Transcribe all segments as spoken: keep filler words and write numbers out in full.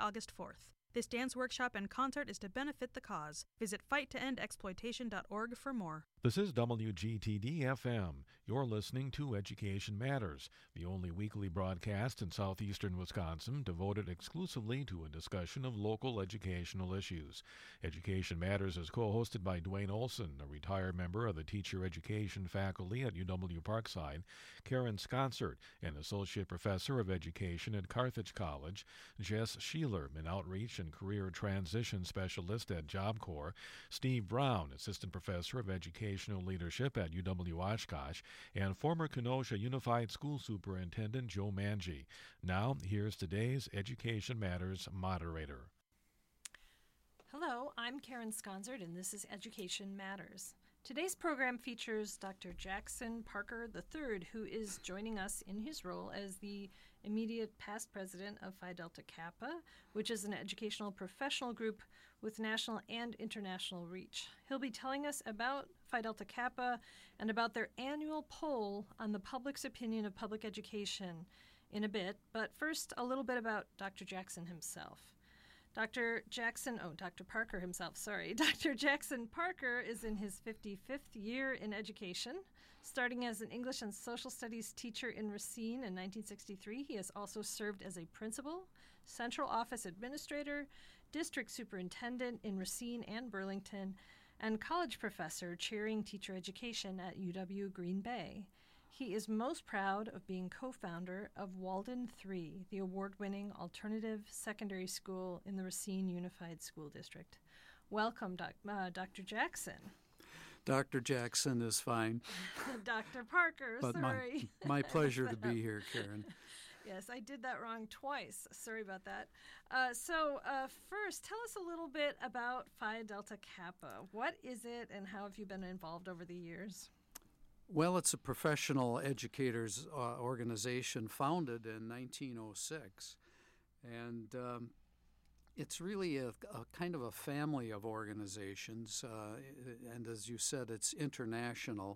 August fourth. This dance workshop and concert is to benefit the cause. Visit fight to end exploitation dot org for more. This is W G T D F M. You're listening to Education Matters, the only weekly broadcast in southeastern Wisconsin devoted exclusively to a discussion of local educational issues. Education Matters is co-hosted by Dwayne Olson, a retired member of the teacher education faculty at U W Parkside, Karen Sconsert, an associate professor of education at Carthage College, Jess Sheeler, an outreach and career transition specialist at Job Corps, Steve Brown, assistant professor of education leadership at U W Oshkosh, and former Kenosha Unified School Superintendent Joe Manji. Now, here's today's Education Matters moderator. Hello, I'm Karen Sconsert, and this is Education Matters. Today's program features Doctor Jackson Parker the third, who is joining us in his role as the immediate past president of Phi Delta Kappa, which is an educational professional group with national and international reach. He'll be telling us about Phi Delta Kappa and about their annual poll on the public's opinion of public education in a bit, but first, a little bit about Doctor Jackson himself. Doctor Jackson, oh, Doctor Parker himself, sorry. Doctor Jackson Parker is in his fifty-fifth year in education. Starting as an English and social studies teacher in Racine in nineteen sixty-three, he has also served as a principal, central office administrator, district superintendent in Racine and Burlington, and college professor chairing teacher education at U W Green Bay. He is most proud of being co-founder of Walden three, the award-winning alternative secondary school in the Racine Unified School District. Welcome, doc, uh, Doctor Jackson. Doctor Jackson is fine. Doctor Parker, but sorry. My, my pleasure to be here, Karen. Yes, I did that wrong twice. Sorry about that. Uh, so uh, first, tell us a little bit about Phi Delta Kappa. What is it, and how have you been involved over the years? Well, it's a professional educators uh, organization founded in nineteen oh six, and um, it's really a, a kind of a family of organizations, uh, and as you said, it's international.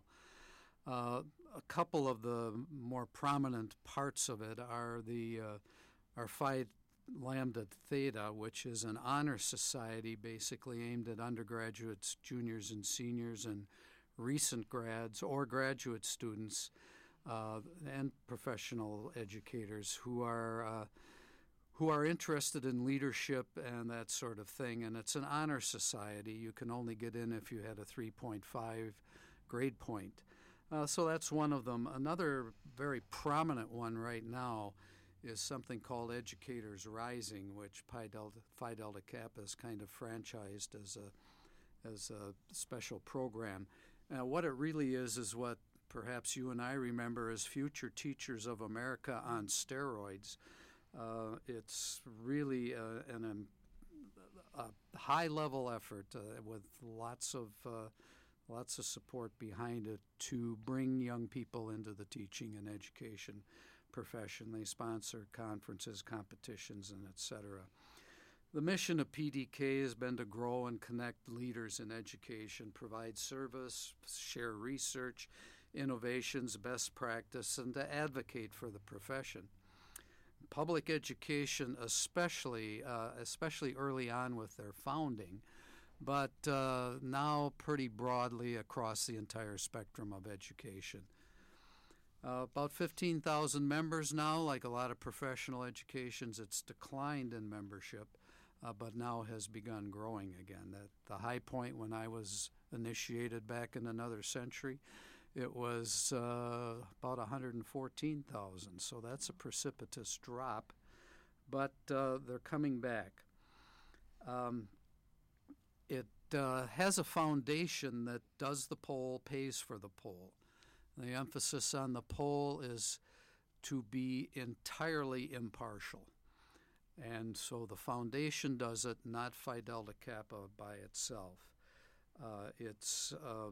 Uh, a couple of the more prominent parts of it are the uh, are Phi Lambda Theta, which is an honor society basically aimed at undergraduates, juniors, and seniors, and recent grads or graduate students uh, and professional educators who are uh, who are interested in leadership and that sort of thing. And it's an honor society. You can only get in if you had a three point five grade point. Uh, so that's one of them. Another very prominent one right now is something called Educators Rising, which Phi Delta, Phi Delta Kappa is kind of franchised as a as a special program. Now, what it really is is what perhaps you and I remember as Future Teachers of America on steroids. Uh, it's really uh, an, um, a high-level effort uh, with lots of uh, lots of support behind it to bring young people into the teaching and education profession. They sponsor conferences, competitions, and et cetera. The mission of P D K has been to grow and connect leaders in education, provide service, share research, innovations, best practice, and to advocate for the profession. Public education, especially, uh, especially early on with their founding, but uh, now pretty broadly across the entire spectrum of education. Uh, about fifteen thousand members now. Like a lot of professional educations, it's declined in membership, uh, but now has begun growing again. At the high point when I was initiated back in another century, it was uh, about one hundred fourteen thousand, so that's a precipitous drop, but uh, they're coming back. Um, it uh, has a foundation that does the poll, pays for the poll. The emphasis on the poll is to be entirely impartial. And so the foundation does it, not Phi Delta Kappa by itself. Uh, it's uh,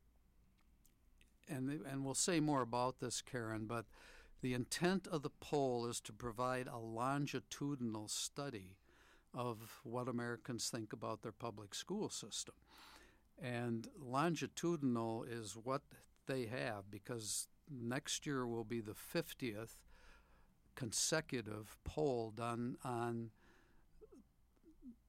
and and we'll say more about this, Karen, but the intent of the poll is to provide a longitudinal study of what Americans think about their public school system. And longitudinal is what they have, because next year will be the fiftieth consecutive poll done on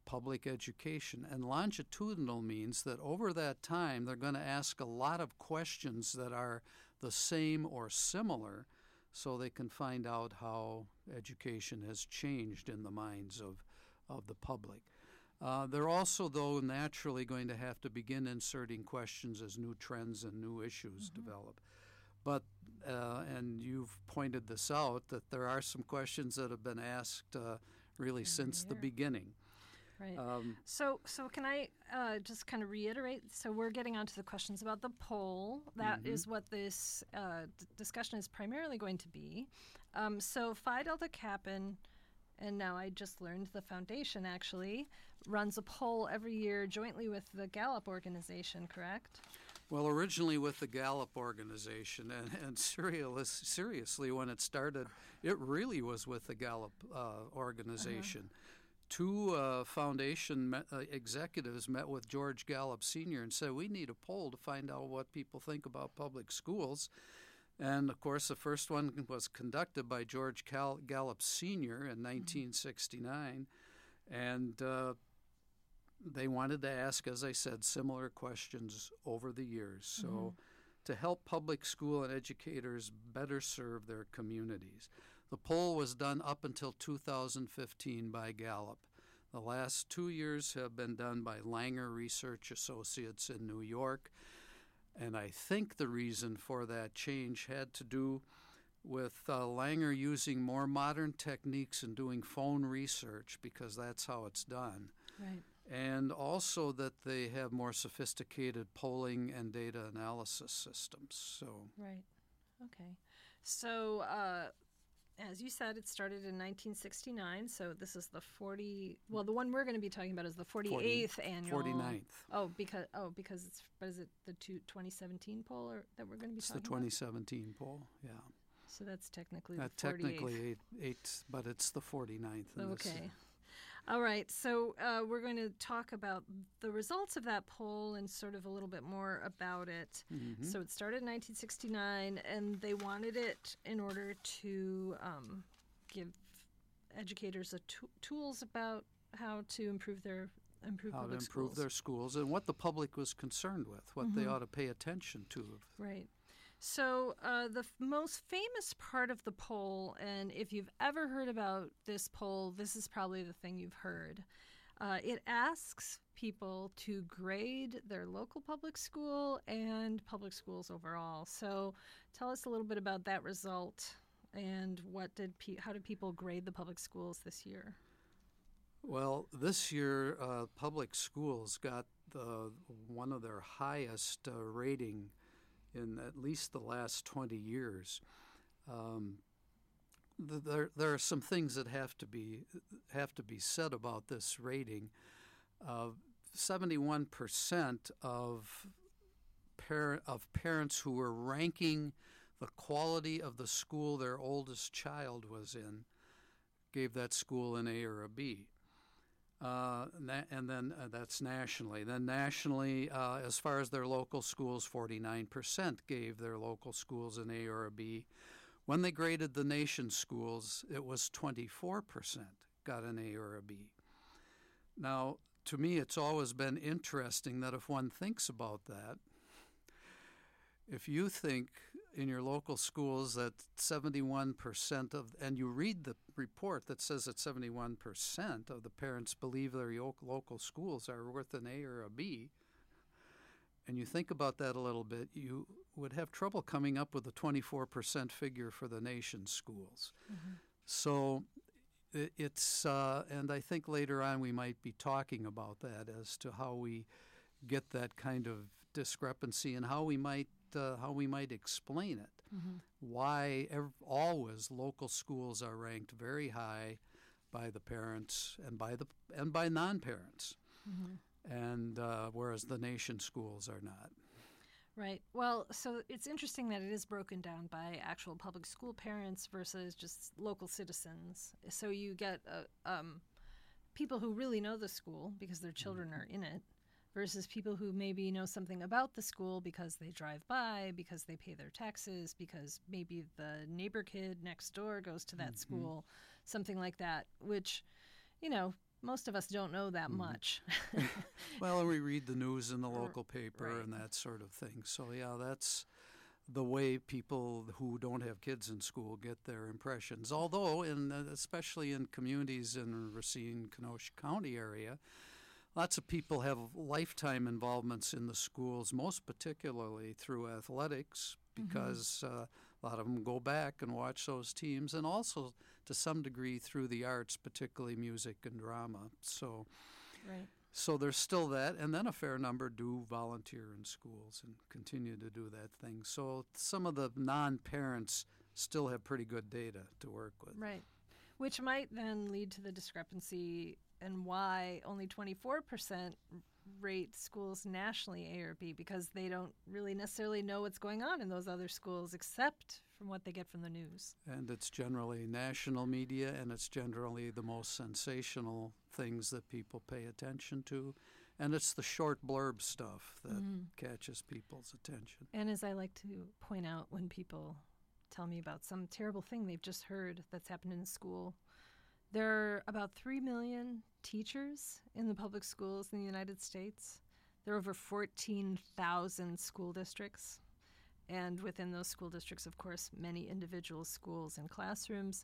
public education. And longitudinal means that over that time, they're going to ask a lot of questions that are the same or similar, so they can find out how education has changed in the minds of, of the public. Uh, they're also, though, naturally going to have to begin inserting questions as new trends and new issues mm-hmm. develop. But, uh, and you've pointed this out, that there are some questions that have been asked uh, really Every since year. the beginning. Right. Um, so, so can I uh, just kind of reiterate? So we're getting onto the questions about the poll. That mm-hmm. is what this uh, d- discussion is primarily going to be. Um, so Phi Delta Kappan, and now I just learned the foundation actually, runs a poll every year jointly with the Gallup organization, correct? Well, originally with the Gallup organization, and, and serious, seriously, when it started, it really was with the Gallup uh, organization. Uh-huh. Two uh, foundation me- uh, executives met with George Gallup Senior and said, we need a poll to find out what people think about public schools. And, of course, the first one was conducted by George Cal- Gallup Senior in nineteen sixty-nine. And uh, they wanted to ask, as I said, similar questions over the years. So mm-hmm. to help public school and educators better serve their communities. The poll was done up until two thousand fifteen by Gallup. The last two years have been done by Langer Research Associates in New York. And I think the reason for that change had to do with uh, Langer using more modern techniques and doing phone research, because that's how it's done. Right. And also that they have more sophisticated polling and data analysis systems. So Right. Okay. So, uh, as you said, it started in nineteen sixty-nine, so this is the forty. Well, the one we're going to be talking about is the forty-eighth forty, annual. forty-ninth. Oh, because oh, because it's what is it the two, twenty seventeen poll or, that we're going to be it's talking the twenty seventeen about? poll, yeah. So that's technically Not the forty-eighth. technically eight, eight, but it's the forty-ninth. In Okay. This, All right, so uh, we're going to talk about the results of that poll and sort of a little bit more about it. mm-hmm. So it started in nineteen sixty-nine, and they wanted it in order to um, give educators a t- tools about how to improve their improve how to public improve schools. their schools and what the public was concerned with, what mm-hmm. they ought to pay attention to. Right. So uh, the f- most famous part of the poll, and if you've ever heard about this poll, this is probably the thing you've heard. Uh, it asks people to grade their local public school and public schools overall. So tell us a little bit about that result and what did pe- how did people grade the public schools this year? Well, this year, uh, public schools got the, one of their highest uh, rating in at least the last twenty years. Um, th- there, there are some things that have to be have to be said about this rating. Uh, seventy-one percent of par- of parents who were ranking the quality of the school their oldest child was in gave that school an A or a B. Uh, na- and then uh, that's nationally. Then nationally, uh, as far as their local schools, forty-nine percent gave their local schools an A or a B. When they graded the nation's schools, it was twenty-four percent got an A or a B. Now, to me, it's always been interesting that if one thinks about that, if you think in your local schools that seventy-one percent of, and you read the report that says that seventy-one percent of the parents believe their local schools are worth an A or a B, and you think about that a little bit, you would have trouble coming up with a twenty-four percent figure for the nation's schools. Mm-hmm. So it's, uh, and I think later on we might be talking about that as to how we get that kind of discrepancy and how we might Uh, how we might explain it. Mm-hmm. Why ev- always local schools are ranked very high by the parents and by the and by non-parents, mm-hmm. and uh, whereas the nation schools are not. Right. Well, so it's interesting that it is broken down by actual public school parents versus just local citizens. So you get uh, um, people who really know the school because their children mm-hmm. are in it, versus people who maybe know something about the school because they drive by, because they pay their taxes, because maybe the neighbor kid next door goes to that mm-hmm. school, something like that, which, you know, most of us don't know that Mhm. much. Well, and we read the news in the local paper right. and that sort of thing. So, yeah, that's the way people who don't have kids in school get their impressions. Although, in uh, especially in communities in Racine, Kenosha County area, lots of people have lifetime involvements in the schools, most particularly through athletics, because uh, a lot of them go back and watch those teams, and also to some degree through the arts, particularly music and drama. So, Right. so there's still that, and then a fair number do volunteer in schools and continue to do that thing. So some of the non-parents still have pretty good data to work with. Right. Which might then lead to the discrepancy and why only twenty-four percent rate schools nationally A or B, because they don't really necessarily know what's going on in those other schools except from what they get from the news. And it's generally national media, and it's generally the most sensational things that people pay attention to. And it's the short blurb stuff that catches people's attention. And as I like to point out when people tell me about some terrible thing they've just heard that's happened in a school, there are about three million teachers in the public schools in the United States. There are over fourteen thousand school districts. And within those school districts, of course, many individual schools and classrooms.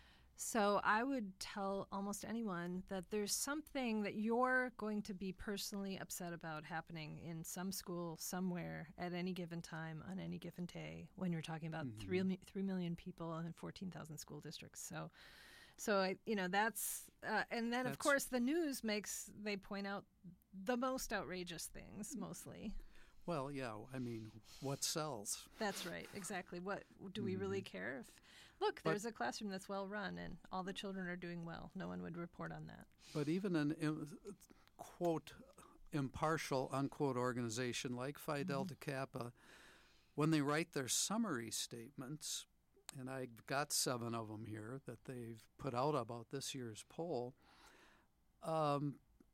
So I would tell almost anyone that there's something that you're going to be personally upset about happening in some school somewhere at any given time on any given day when you're talking about Mhm. three, mi- three million people and fourteen thousand school districts. So, so I, you know, that's, uh, and then of That's- course the news makes, they point out the most outrageous things mostly. Well, yeah, I mean, what sells? That's right, exactly. What do we really care if, look, But- there's a classroom that's well run and all the children are doing well. No one would report on that. But even an, im- quote, impartial, unquote, organization like Phi Delta Kappa, when they write their summary statements, and I've got seven of them here that they've put out about this year's poll, um,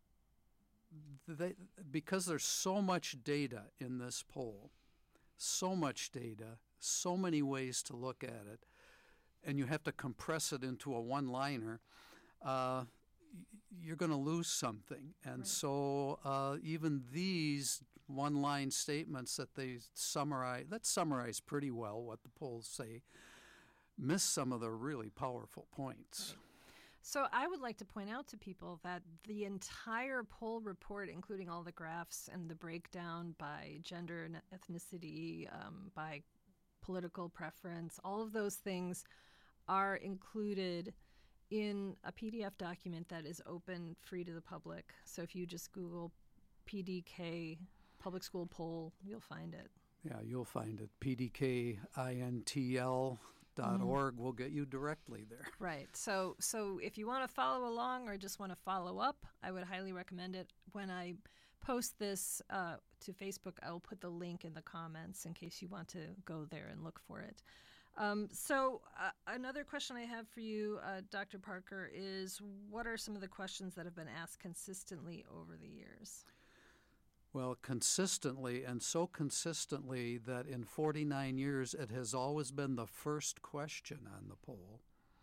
they, because there's so much data in this poll, so much data, so many ways to look at it, and you have to compress it into a one-liner, uh, y- you're going to lose something. And Right. so uh, even these one-line statements that they summarize, that summarize pretty well what the polls say, miss some of the really powerful points. Right. So I would like to point out to people that the entire poll report, including all the graphs and the breakdown by gender and ethnicity, um, by political preference, all of those things are included in a P D F document that is open, free to the public. So if you just Google P D K public school poll, you'll find it. Yeah, you'll find it. P D K I N T L dot org will get you directly there. Right. So so if you want to follow along or just want to follow up, I would highly recommend it. When I post this uh, to Facebook, I will put the link in the comments in case you want to go there and look for it. Um, so uh, another question I have for you, uh, Doctor Parker, is what are some of the questions that have been asked consistently over the years? Well, consistently, and so consistently that in forty-nine years it has always been the first question on the poll,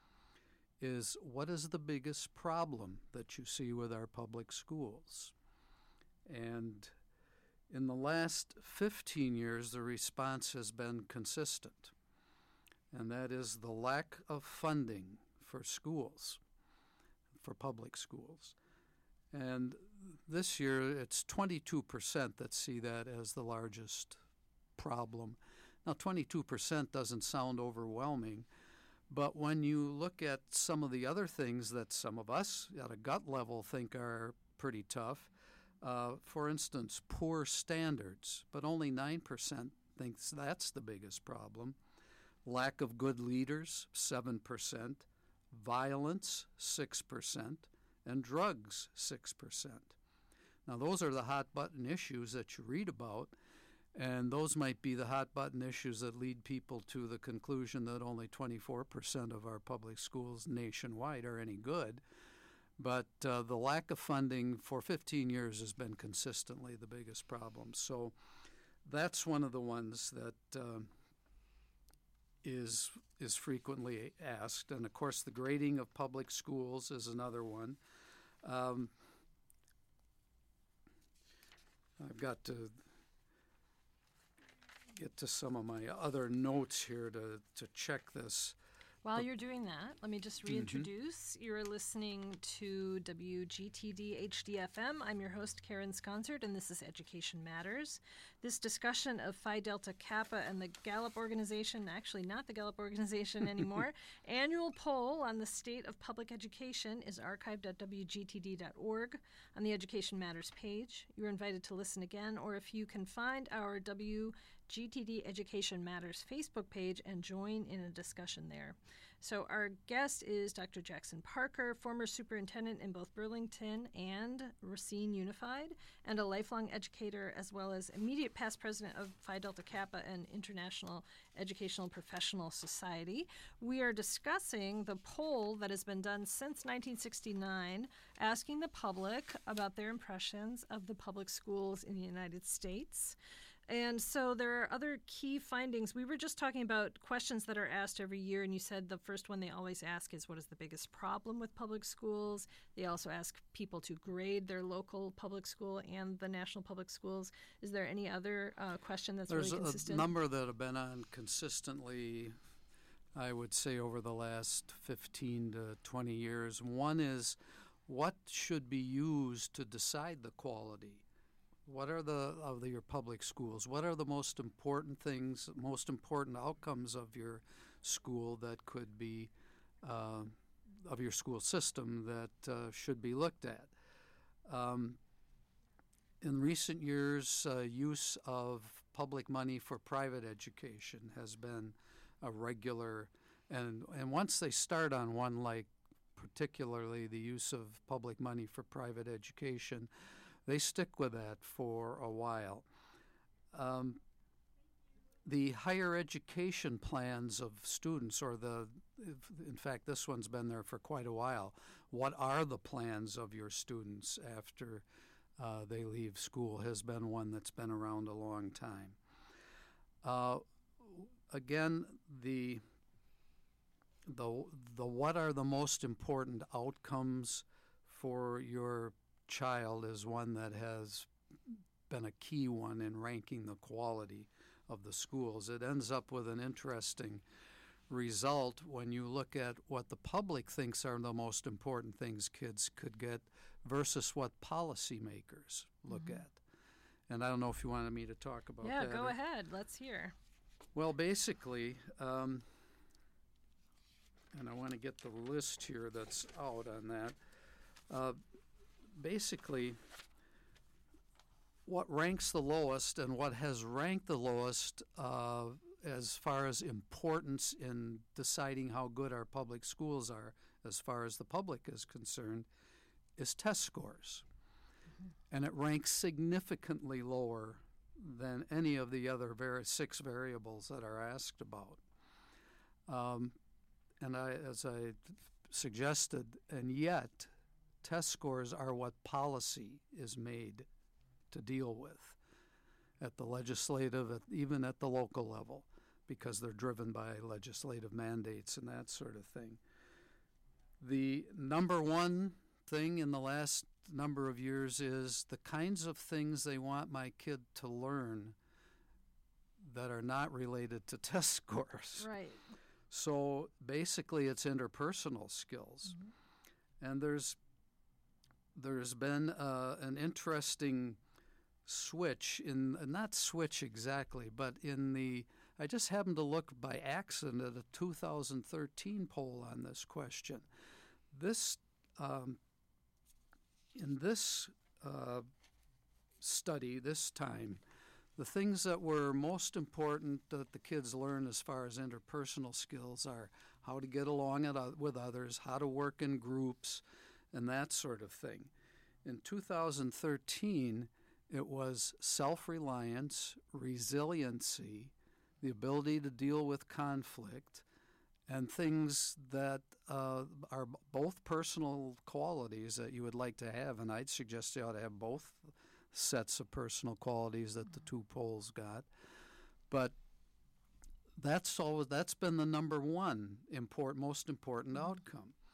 is what is the biggest problem that you see with our public schools? And in the last fifteen years, the response has been consistent, and that is the lack of funding for schools, for public schools. And this year, it's twenty-two percent that see that as the largest problem. Now, twenty-two percent doesn't sound overwhelming, but when you look at some of the other things that some of us at a gut level think are pretty tough, uh, for instance, poor standards, but only nine percent thinks that's the biggest problem. Lack of good leaders, seven percent. Violence, six percent. And drugs, six percent. Now, those are the hot-button issues that you read about, and those might be the hot-button issues that lead people to the conclusion that only twenty-four percent of our public schools nationwide are any good. But uh, the lack of funding for fifteen years has been consistently the biggest problem. So that's one of the ones that uh, is is frequently asked. And, of course, the grading of public schools is another one. Um, I've got to get to some of my other notes here to, to check this. While you're doing that, let me just reintroduce. Mm-hmm. You're listening to W G T D H D F M. I'm your host, Karen Sconzert, and this is Education Matters. This discussion of Phi Delta Kappa and the Gallup Organization, actually not the Gallup Organization anymore, annual poll on the state of public education is archived at W G T D dot org on the Education Matters page. You're invited to listen again, or if you can find our W G T D Education Matters Facebook page and join in a discussion there. So our guest is Doctor Jackson Parker, former superintendent in both Burlington and Racine Unified, and a lifelong educator, as well as immediate past president of Phi Delta Kappa and International Educational Professional Society. We are discussing the poll that has been done since nineteen sixty-nine, asking the public about their impressions of the public schools in the United States. And so there are other key findings. We were just talking about questions that are asked every year, and you said the first one they always ask is, what is the biggest problem with public schools? They also ask people to grade their local public school and the national public schools. Is there any other uh, question that's There's really consistent? There's a number that have been on consistently, I would say, over the last fifteen to twenty years. One is, what should be used to decide the quality? What are the of the, your public schools? What are the most important things, most important outcomes of your school that could be, uh, of your school system that uh, should be looked at? Um, in recent years, uh, use of public money for private education has been a regular, and and once they start on one, like particularly the use of public money for private education, they stick with that for a while. Um, the higher education plans of students, or the, in fact, this one's been there for quite a while. What are the plans of your students after uh, they leave school has been one that's been around a long time. Uh, again, the, the, the what are the most important outcomes for your child is one that has been a key one in ranking the quality of the schools. It ends up with an interesting result when you look at what the public thinks are the most important things kids could get versus what policymakers look Mm-hmm. at. And I don't know if you wanted me to talk about yeah, that. go or- ahead. Let's hear. Well, basically, um, and I want to get the list here that's out on that. Uh, basically, what ranks the lowest and what has ranked the lowest uh, as far as importance in deciding how good our public schools are, as far as the public is concerned, is test scores. Mm-hmm. And it ranks significantly lower than any of the other var- six variables that are asked about. Um, and I, as I suggested, and yet test scores are what policy is made to deal with at the legislative, at, even at the local level, because they're driven by legislative mandates and that sort of thing. The number one thing in the last number of years is the kinds of things they want my kid to learn that are not related to test scores. Right. So basically it's interpersonal skills. Mm-hmm. And there's there's been uh, an interesting switch in, not switch exactly, but in the, I just happened to look by accident at a two thousand thirteen poll on this question. This, um, in this uh, study, this time, the things that were most important that the kids learn as far as interpersonal skills are how to get along at, uh, with others, how to work in groups, and that sort of thing. In two thousand thirteen, it was self-reliance, resiliency, the ability to deal with conflict, and things that uh, are both personal qualities that you would like to have, and I'd suggest you ought to have both sets of personal qualities that the two polls got. But that's always, that's been the number one important, most important outcome.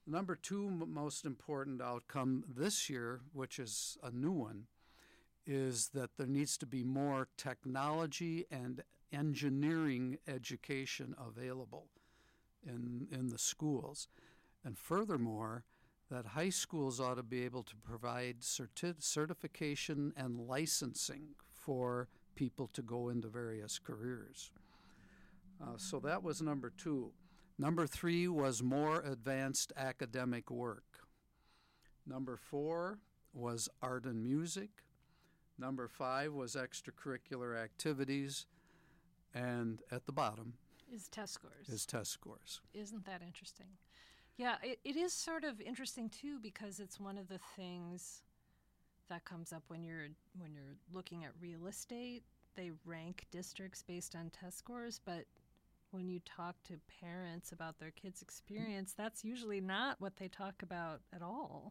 Number two m- most important outcome this year, which is a new one, is that there needs to be more technology and engineering education available in, in the schools. And furthermore, that high schools ought to be able to provide certi- certification and licensing for people to go into various careers. Uh, so that was number two. Number three was more advanced academic work. Number four was art and music. Number five was extracurricular activities. And at the bottom Is test scores. is test scores. Isn't that interesting? Yeah, it, it is sort of interesting too, because it's one of the things that comes up when you're when you're looking at real estate. They rank districts based on test scores, but when you talk to parents about their kids' experience, that's usually not what they talk about at all.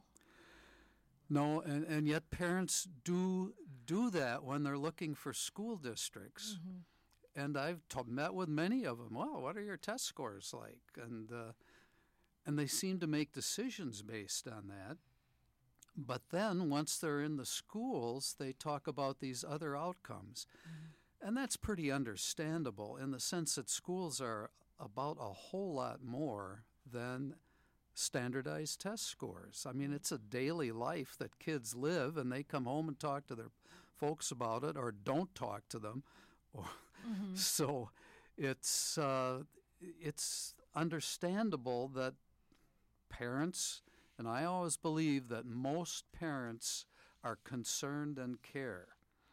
No, and, and yet parents do do that when they're looking for school districts. Mm-hmm. And I've t- met with many of them. Well, what are your test scores like? And uh, and they seem to make decisions based on that. But then once they're in the schools, they talk about these other outcomes. Mm-hmm. And that's pretty understandable in the sense that schools are about a whole lot more than standardized test scores. I mean, it's a daily life that kids live, and they come home and talk to their folks about it or don't talk to them. Or, mm-hmm. So it's uh, it's understandable that parents, and I always believe that most parents are concerned and care.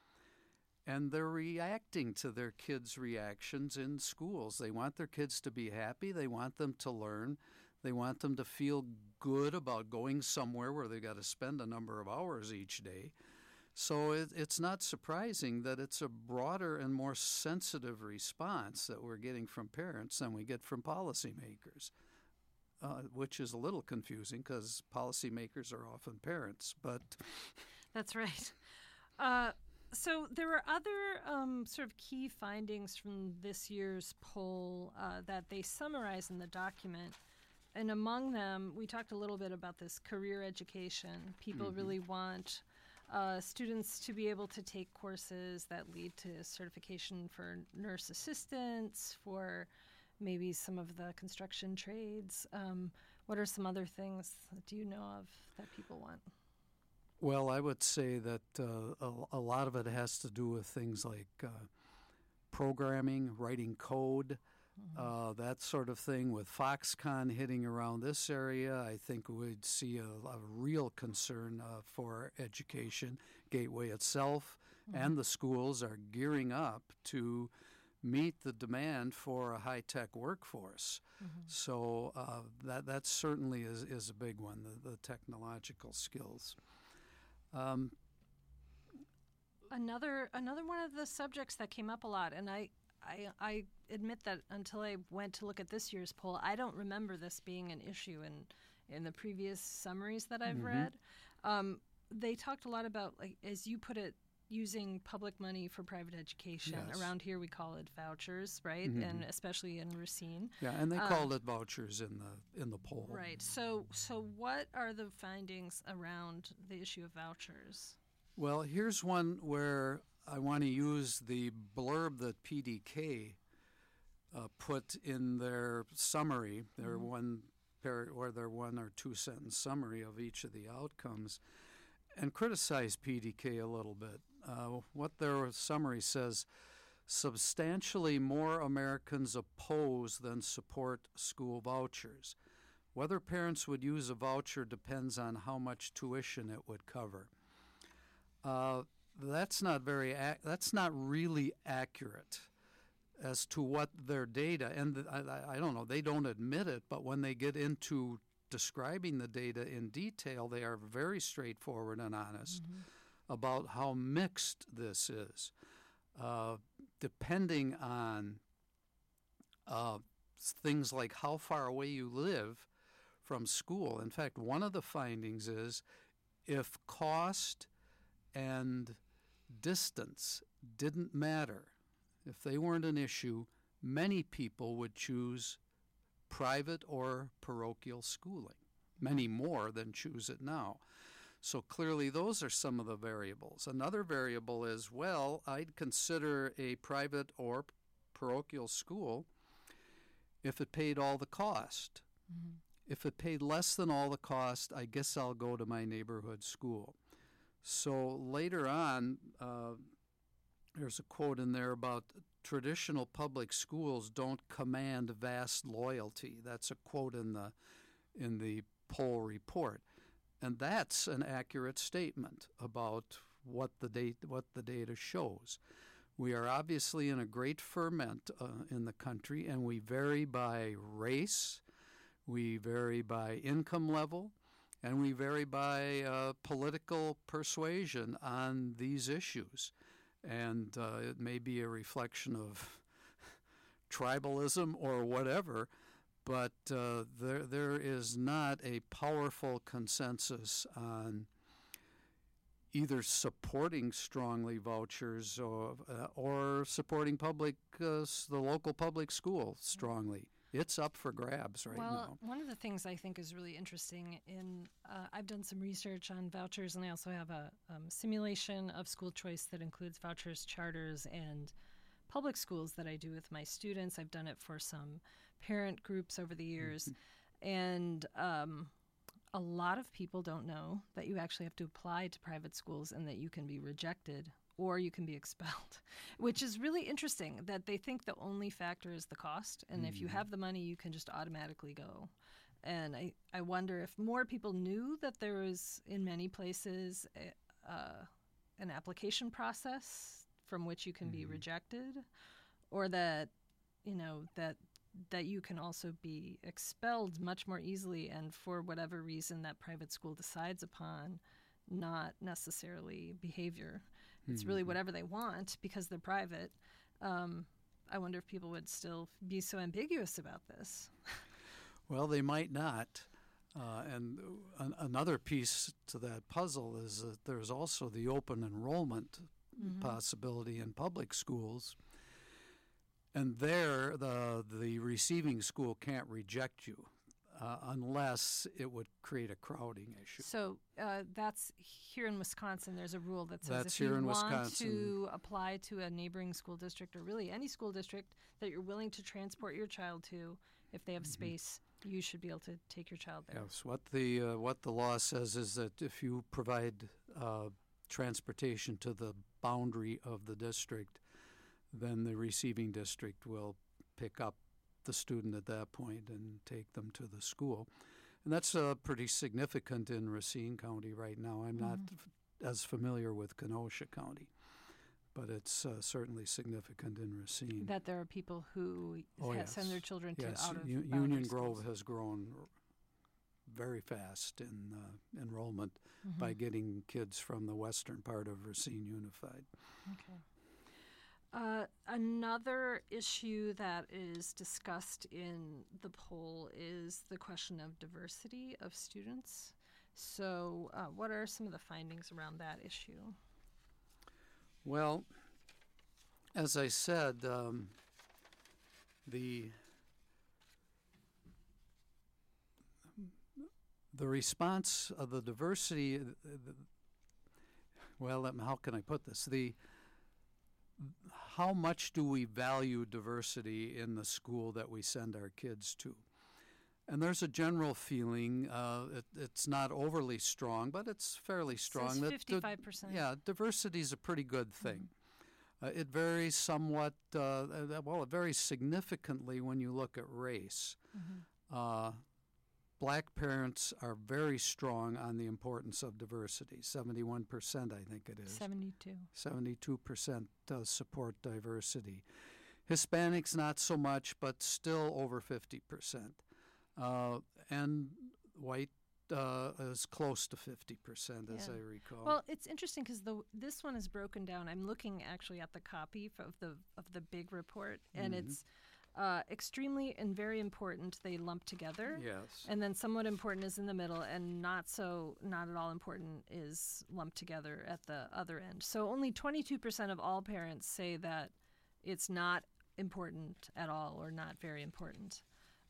And they're reacting to their kids' reactions in schools. They want their kids to be happy. They want them to learn. They want them to feel good about going somewhere where they've got to spend a number of hours each day. So it, it's not surprising that it's a broader and more sensitive response that we're getting from parents than we get from policymakers, uh, which is a little confusing because policymakers are often parents. But that's right. Uh, so there were other um, sort of key findings from this year's poll uh, that they summarize in the document. And among them, we talked a little bit about this career education. People mm-hmm. really want uh, students to be able to take courses that lead to certification for nurse assistants, for maybe some of the construction trades. Um, what are some other things that do you know of that people want? Well, I would say that uh, a, a lot of it has to do with things like uh, programming, writing code, mm-hmm. uh, that sort of thing. With Foxconn hitting around this area, I think we'd see a, a real concern uh, for education. Gateway itself mm-hmm. and the schools are gearing up to meet the demand for a high-tech workforce. Mm-hmm. So uh, that that certainly is, is a big one, the, the technological skills. Um, another another one of the subjects that came up a lot, and I, I I admit that until I went to look at this year's poll, I don't remember this being an issue in in the previous summaries that I've mm-hmm. read. Um, they talked a lot about, like, as you put it, using public money for private education. Yes. Around here we call it vouchers, right? Mm-hmm. And especially in Racine. Yeah, and they um, called it vouchers in the in the poll. Right. So so what are the findings around the issue of vouchers? Well, here's one where I want to use the blurb that P D K uh, put in their summary, their mm-hmm. one par- or their one or two sentence summary of each of the outcomes, and criticize P D K a little bit. Uh, what their summary says, substantially more Americans oppose than support school vouchers. Whether parents would use a voucher depends on how much tuition it would cover. Uh, that's not very. Ac- that's not really accurate as to what their data. And th- I, I don't know. They don't admit it, but when they get into describing the data in detail, they are very straightforward and honest mm-hmm. about how mixed this is, uh, depending on uh, things like how far away you live from school. In fact, one of the findings is if cost and distance didn't matter, if they weren't an issue, many people would choose private or parochial schooling. many more than choose it now. So clearly those are some of the variables. Another variable is, well, I'd consider a private or parochial school if it paid all the cost. Mm-hmm. If it paid less than all the cost, I guess I'll go to my neighborhood school. So later on, uh, there's a quote in there about traditional public schools don't command vast loyalty. That's a quote in the in the poll report. And that's an accurate statement about what the date, what the data shows. We are obviously in a great ferment uh, in the country, and we vary by race, we vary by income level, and we vary by uh, political persuasion on these issues. And uh, it may be a reflection of tribalism or whatever, but uh, there there is not a powerful consensus on either supporting strongly vouchers or uh, or supporting public uh, the local public school strongly. It's up for grabs right well, now. One of the things I think is really interesting in uh, I've done some research on vouchers, and I also have a um, simulation of school choice that includes vouchers, charters, and public schools that I do with my students. I've done it for some parent groups over the years, mm-hmm. and um, a lot of people don't know that you actually have to apply to private schools and that you can be rejected or you can be expelled, which is really interesting that they think the only factor is the cost, and mm-hmm. if you have the money, you can just automatically go. And I, I wonder if more people knew that there was, in many places, a, uh, an application process from which you can mm-hmm. be rejected, or that, you know, that that you can also be expelled much more easily, and for whatever reason that private school decides upon, not necessarily behavior. It's really whatever they want because they're private. Um, I wonder if people would still be so ambiguous about this. Well, they might not. Uh, and an- another piece to that puzzle is that there's also the open enrollment mm-hmm. possibility in public schools. And there, the the receiving school can't reject you uh, unless it would create a crowding issue. So uh, that's here in Wisconsin. There's a rule that says that's if here you in want Wisconsin. to apply to a neighboring school district, or really any school district that you're willing to transport your child to, if they have mm-hmm. space, you should be able to take your child there. Yes. What the uh, what the law says is that if you provide uh, transportation to the boundary of the district, then the receiving district will pick up the student at that point and take them to the school. And that's uh, pretty significant in Racine County right now. I'm mm-hmm. not f- as familiar with Kenosha County, but it's uh, certainly significant in Racine. That there are people who oh, ha- yes. send their children to yes. out of U- schools. Union Grove has grown very fast in uh, enrollment mm-hmm. by getting kids from the western part of Racine Unified. Okay. Uh, another issue that is discussed in the poll is the question of diversity of students. So uh, what are some of the findings around that issue? Well, as I said, um, the the response of the diversity, uh, the, well, um, how can I put this? The How much do we value diversity in the school that we send our kids to? And there's a general feeling, uh, it, it's not overly strong, but it's fairly strong. It says that fifty-five percent. Di- yeah, diversity is a pretty good thing. Mm-hmm. Uh, it varies somewhat, uh, well, it varies significantly when you look at race. Mm-hmm. Uh, Black parents are very strong on the importance of diversity. seventy-one percent, I think it is. seventy-two. seventy-two percent does support diversity. Hispanics, not so much, but still over fifty percent. Uh, and white uh, is close to fifty percent, as Yeah. I recall. Well, it's interesting because the this one is broken down. I'm looking actually at the copy of the of the big report, and Mhm. it's uh, extremely and very important. They lump together. Yes. And then somewhat important is in the middle, and not so, not at all important is lumped together at the other end. So only twenty-two percent of all parents say that it's not important at all or not very important.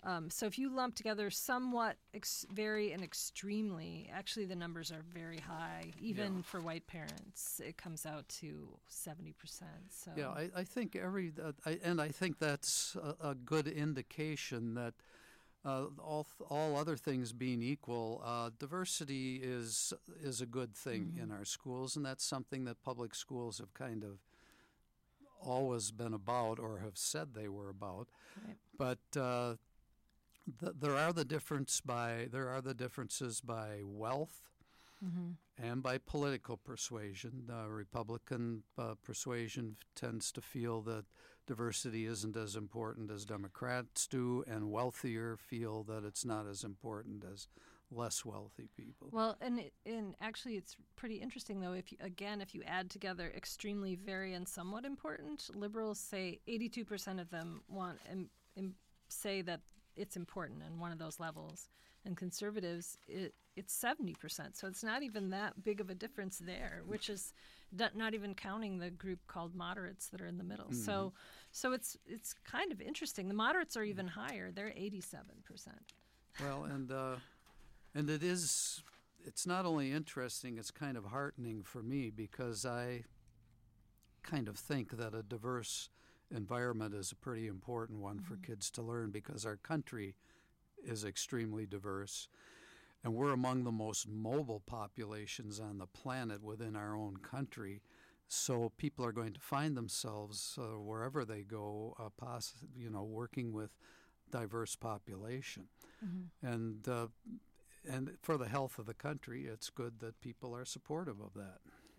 Um, so if you lump together somewhat, ex- very, and extremely, actually the numbers are very high. Even Yeah. for white parents, it comes out to seventy percent. So Yeah, I, I think every, uh, I, and I think that's a, a good indication that uh, all all other things being equal, uh, diversity is is a good thing Mm-hmm. in our schools, and that's something that public schools have kind of always been about or have said they were about. Right. But uh, th- there are the difference by there are the differences by wealth. Mm-hmm. And by political persuasion. Uh, Republican uh, persuasion f- tends to feel that diversity isn't as important as Democrats do, and wealthier feel that it's not as important as less wealthy people. Well, and it, and actually, it's pretty interesting though. If you, again, if you add together extremely, very, and somewhat important, liberals say eighty-two percent of them want and um, say that it's important in one of those levels, and conservatives it, it's seventy percent. So it's not even that big of a difference there, which is not, not even counting the group called moderates that are in the middle. Mm-hmm. So so it's it's kind of interesting. The moderates are even higher. They're eighty-seven percent. Well, and uh, and it is. It's not only interesting; it's kind of heartening for me because I kind of think that a diverse environment is a pretty important one Mm-hmm. for kids to learn because our country is extremely diverse, and we're among the most mobile populations on the planet within our own country. So people are going to find themselves uh, wherever they go, uh, poss- you know, working with diverse population, Mm-hmm. and uh, and for the health of the country, it's good that people are supportive of that.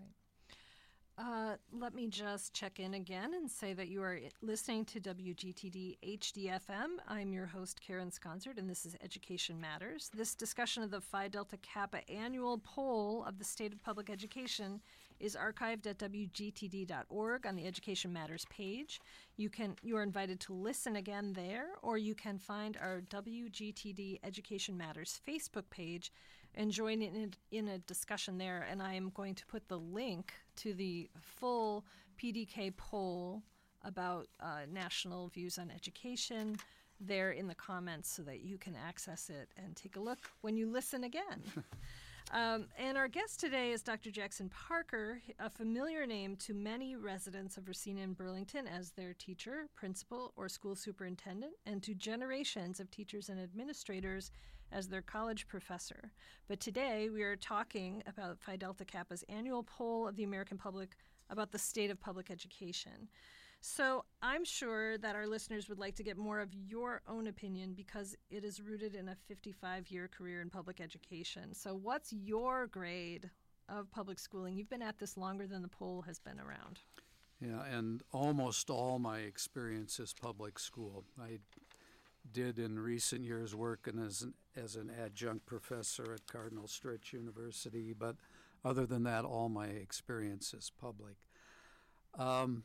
Uh, let me just check in again and say that you are i- listening to W G T D H D F M. I'm your host, Karen Sconzert, and this is Education Matters. This discussion of the Phi Delta Kappa annual poll of the state of public education is archived at W G T D dot org on the Education Matters page. You can you are invited to listen again there, or you can find our W G T D Education Matters Facebook page and join in, in a discussion there. And I am going to put the link to the full P D K poll about uh, national views on education there in the comments so that you can access it and take a look when you listen again. Um, and our guest today is Doctor Jackson Parker, a familiar name to many residents of Racine and Burlington as their teacher, principal, or school superintendent, and to generations of teachers and administrators as their college professor. But today we are talking about Phi Delta Kappa's annual poll of the American public about the state of public education. So I'm sure that our listeners would like to get more of your own opinion because it is rooted in a fifty-five-year career in public education. So what's your grade of public schooling? You've been at this longer than the poll has been around. Yeah, and almost all my experience is public school. I did in recent years work in as an, as an adjunct professor at Cardinal Stritch University, but other than that, all my experience is public. Um,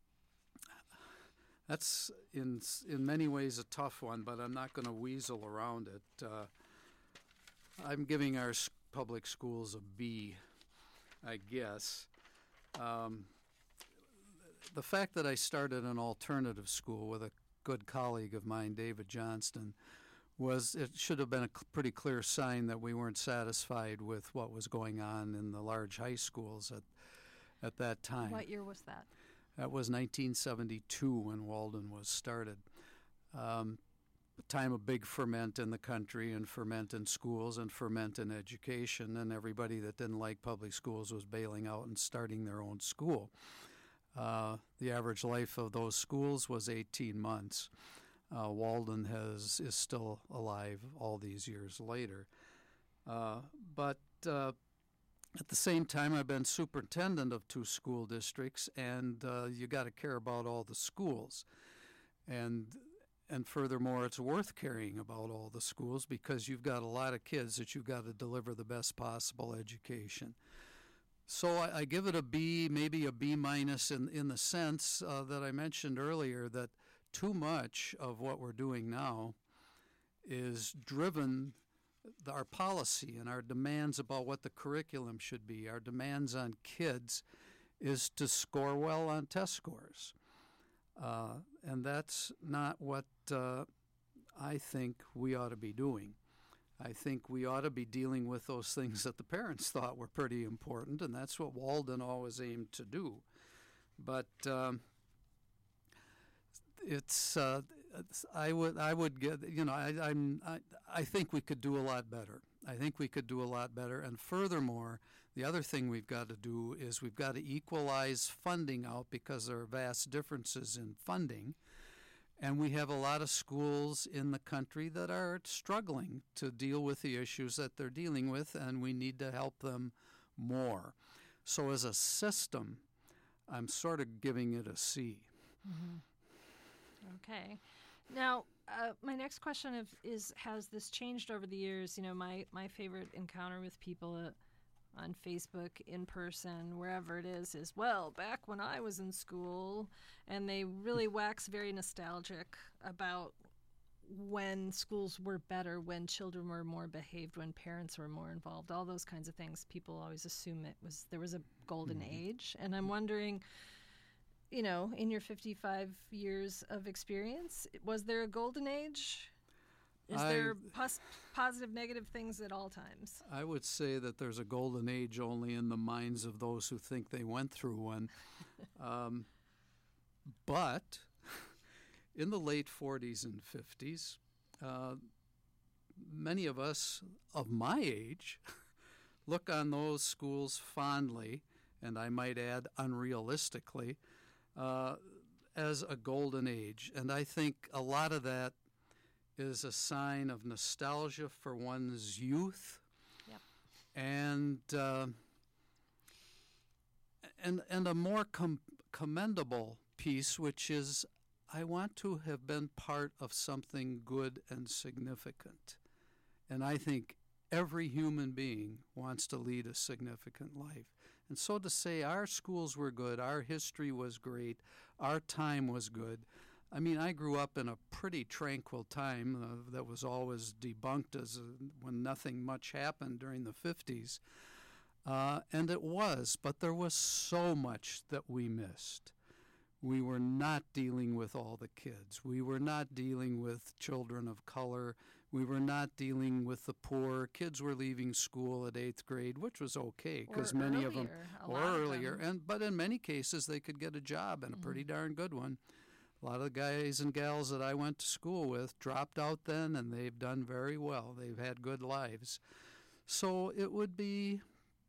that's in in many ways a tough one, but I'm not going to weasel around it. Uh, I'm giving our s- public schools a B, I guess. Um, the fact that I started an alternative school with a good colleague of mine, David Johnston, was it should have been a cl- pretty clear sign that we weren't satisfied with what was going on in the large high schools at at that time. What year was that? That was nineteen seventy-two when Walden was started. Um, a time of big ferment in the country and ferment in schools and ferment in education, and everybody that didn't like public schools was bailing out and starting their own school. Uh, the average life of those schools was eighteen months. Uh, Walden has is still alive all these years later. Uh, but uh, at the same time, I've been superintendent of two school districts, and uh, you got to care about all the schools. And and furthermore, it's worth caring about all the schools because you've got a lot of kids that you've got to deliver the best possible education. So I, I give it a B, maybe a B minus in, in the sense uh, that I mentioned earlier that too much of what we're doing now is driven the, our policy and our demands about what the curriculum should be, our demands on kids is to score well on test scores. Uh, and that's not what uh, I think we ought to be doing. I think we ought to be dealing with those things that the parents thought were pretty important, and that's what Walden always aimed to do. But um, it's uh, I would I would get you know I I'm I, I think we could do a lot better. I think we could do a lot better. And furthermore, the other thing we've got to do is we've got to equalize funding out, because there are vast differences in funding. And we have a lot of schools in the country that are struggling to deal with the issues that they're dealing with, and we need to help them more. So as a system, I'm sort of giving it a C. Mm-hmm. Okay. Now, uh, my next question of, is, has this changed over the years? You know, my, my favorite encounter with people uh, on Facebook, in person, wherever it is, is, well, back when I was in school, and they really wax very nostalgic about when schools were better, when children were more behaved, when parents were more involved, all those kinds of things. People always assume it was there was a golden mm-hmm. age, and I'm wondering, you know, in your fifty-five years of experience, was there a golden age? Is I, there pos- positive, negative things at all times? I would say that there's a golden age only in the minds of those who think they went through one. um, but in the late forties and fifties, uh, many of us of my age look on those schools fondly, and I might add unrealistically, uh, as a golden age. And I think a lot of that is a sign of nostalgia for one's youth, yep. and uh, and and a more com- commendable piece, which is I want to have been part of something good and significant, and I think every human being wants to lead a significant life. And so to say our schools were good, our history was great, our time was good. I mean, I grew up in a pretty tranquil time uh, that was always debunked as uh, when nothing much happened during the fifties. Uh, and it was, but there was so much that we missed. We were not dealing with all the kids. We were not dealing with children of color. We were not dealing with the poor. Kids were leaving school at eighth grade, which was okay because many earlier, of them, or earlier, them. and but in many cases they could get a job, and mm-hmm. a pretty darn good one. A lot of the guys and gals that I went to school with dropped out then, and they've done very well. They've had good lives. So it would be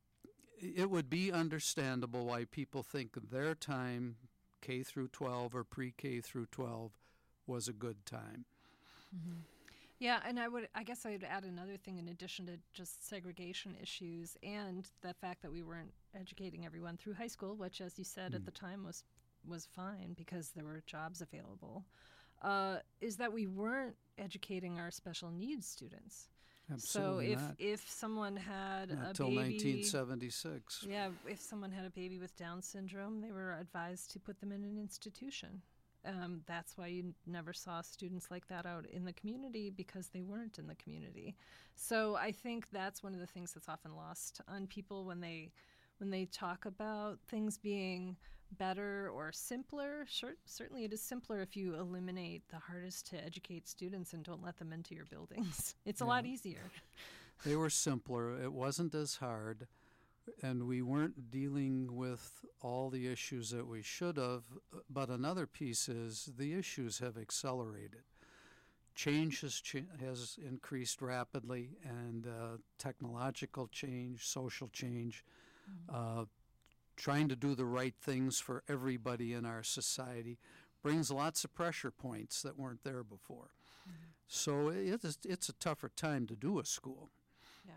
it would be understandable why people think their time, K through twelve or pre-K through twelve, was a good time. Mm-hmm. Yeah, and I would I guess I would add another thing in addition to just segregation issues and the fact that we weren't educating everyone through high school, which, as you said, mm. at the time was was fine because there were jobs available, uh, is that we weren't educating our special needs students. Absolutely so if not. if someone had not a till baby, nineteen seventy-six. Yeah, if someone had a baby with Down syndrome, they were advised to put them in an institution. Um, that's why you n- never saw students like that out in the community, because they weren't in the community. So I think that's one of the things that's often lost on people when they when they talk about things being better or simpler. Sure, certainly it is simpler if you eliminate the hardest to educate students and don't let them into your buildings. It's a yeah. lot easier. They were simpler. It wasn't as hard, and we weren't dealing with all the issues that we should have. But another piece is the issues have accelerated. Change has, cha- has increased rapidly, and uh, technological change, social change, mm-hmm. uh, trying to do the right things for everybody in our society brings lots of pressure points that weren't there before. Mm-hmm. So it is, it's a tougher time to do a school. Yeah.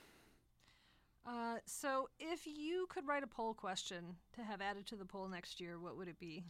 Uh, so if you could write a poll question to have added to the poll next year, what would it be?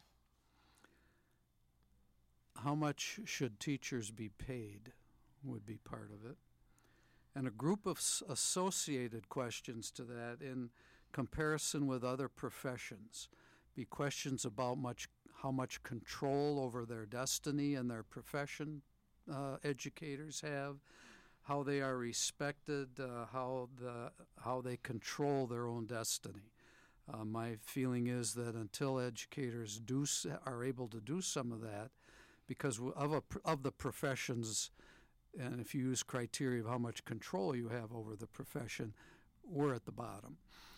How much should teachers be paid would be part of it. And a group of s- associated questions to that in comparison with other professions, be questions about much how much control over their destiny and their profession uh, educators have, how they are respected, uh, how the how they control their own destiny. Uh, my feeling is that until educators do are able to do some of that, because of, a, of the professions, and if you use criteria of how much control you have over the profession, we're at the bottom.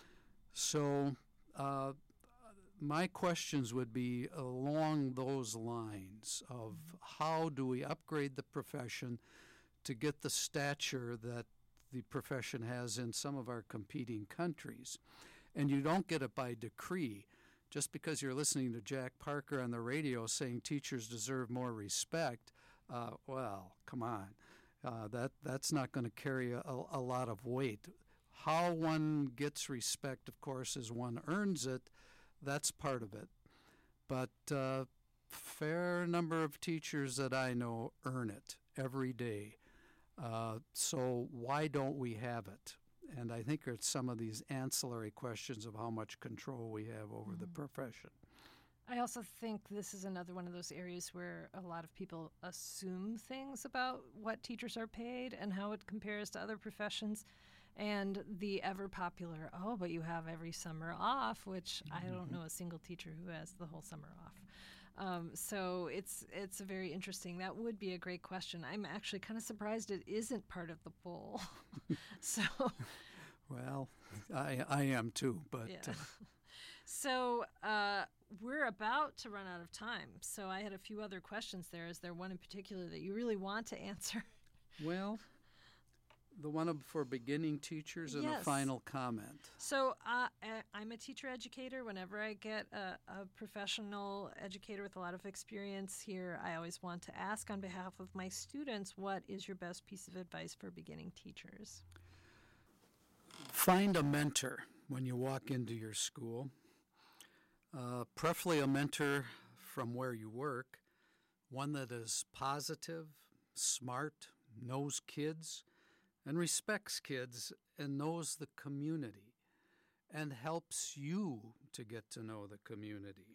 So uh, my questions would be along those lines of how do we upgrade the profession to get the stature that the profession has in some of our competing countries. And you don't get it by decree. Just because you're listening to Jack Parker on the radio saying teachers deserve more respect, uh, well, come on. Uh, that that's not going to carry a, a lot of weight. How one gets respect, of course, is one earns it. That's part of it. But a uh, fair number of teachers that I know earn it every day. Uh, so why don't we have it? And I think it's some of these ancillary questions of how much control we have over mm-hmm. the profession. I also think this is another one of those areas where a lot of people assume things about what teachers are paid and how it compares to other professions. And the ever popular, oh, but you have every summer off, which mm-hmm. I don't know a single teacher who has the whole summer off. Um, so it's it's a very interesting. That would be a great question. I'm actually kind of surprised it isn't part of the poll. so, well, I I am too. But yeah. uh, so uh, we're about to run out of time. So I had a few other questions there. Is there one in particular that you really want to answer? Well, the one for beginning teachers and yes. a final comment. So uh, I'm a teacher educator. Whenever I get a, a professional educator with a lot of experience here, I always want to ask on behalf of my students, what is your best piece of advice for beginning teachers? Find a mentor when you walk into your school, uh, preferably a mentor from where you work, one that is positive, smart, knows kids, and respects kids and knows the community and helps you to get to know the community.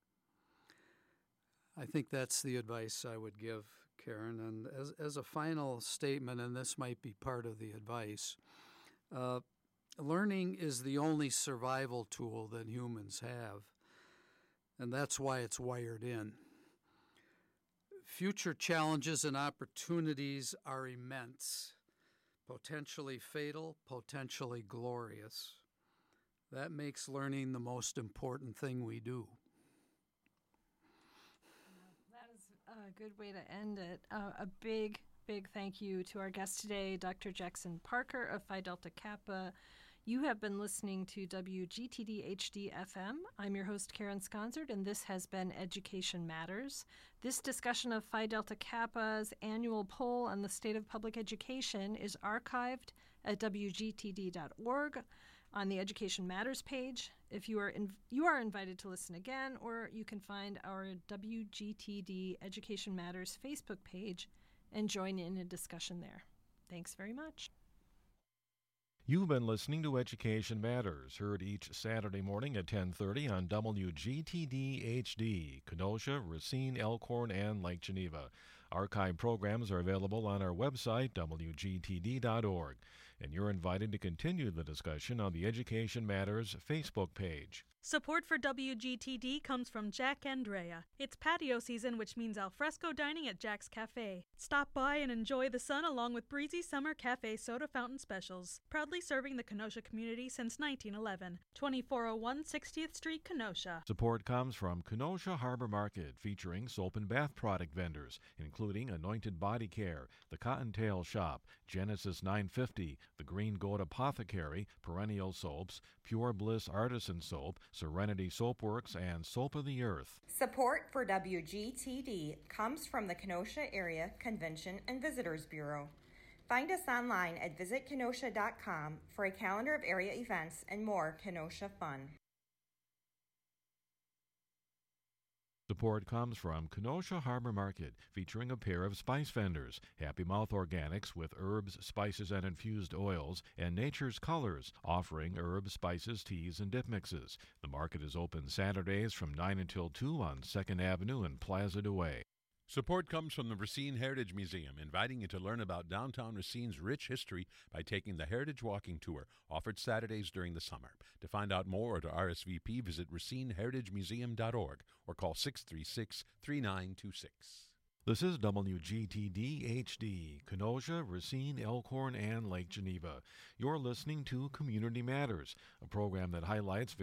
I think that's the advice I would give, Karen. And as, as a final statement, and this might be part of the advice, uh, learning is the only survival tool that humans have, and that's why it's wired in. Future challenges and opportunities are immense. Potentially fatal, potentially glorious. That makes learning the most important thing we do. That is a good way to end it. Uh, a big, big thank you to our guest today, Doctor Jackson Parker of Phi Delta Kappa. You have been listening to W G T D H D F M. I'm your host, Karen Sconzert, and this has been Education Matters. This discussion of Phi Delta Kappa's annual poll on the state of public education is archived at W G T D dot org on the Education Matters page. If you are in, you are invited to listen again, or you can find our W G T D Education Matters Facebook page and join in a discussion there. Thanks very much. You've been listening to Education Matters, heard each Saturday morning at ten thirty on W G T D H D, Kenosha, Racine, Elkhorn, and Lake Geneva. Archive programs are available on our website, W G T D dot org, and you're invited to continue the discussion on the Education Matters Facebook page. Support for W G T D comes from Jack Andrea. It's patio season, which means alfresco dining at Jack's Cafe. Stop by and enjoy the sun along with breezy summer cafe soda fountain specials. Proudly serving the Kenosha community since nineteen eleven. twenty-four oh one sixtieth Street, Kenosha. Support comes from Kenosha Harbor Market, featuring soap and bath product vendors, including Anointed Body Care, the Cottontail Shop, Genesis nine fifty, the Green Goat Apothecary, Perennial Soaps, Pure Bliss Artisan Soap, Serenity Soapworks, and Soap of the Earth. Support for W G T D comes from the Kenosha Area Convention and Visitors Bureau. Find us online at visit kenosha dot com for a calendar of area events and more Kenosha fun. Support comes from Kenosha Harbor Market, featuring a pair of spice vendors, Happy Mouth Organics with herbs, spices, and infused oils, and Nature's Colors, offering herbs, spices, teas, and dip mixes. The market is open Saturdays from nine until two on second Avenue and Plaza de Way. Support comes from the Racine Heritage Museum, inviting you to learn about downtown Racine's rich history by taking the Heritage Walking Tour, offered Saturdays during the summer. To find out more or to R S V P, visit racine heritage museum dot org or call six three six, three nine two six. This is W G T D H D, Kenosha, Racine, Elkhorn, and Lake Geneva. You're listening to Community Matters, a program that highlights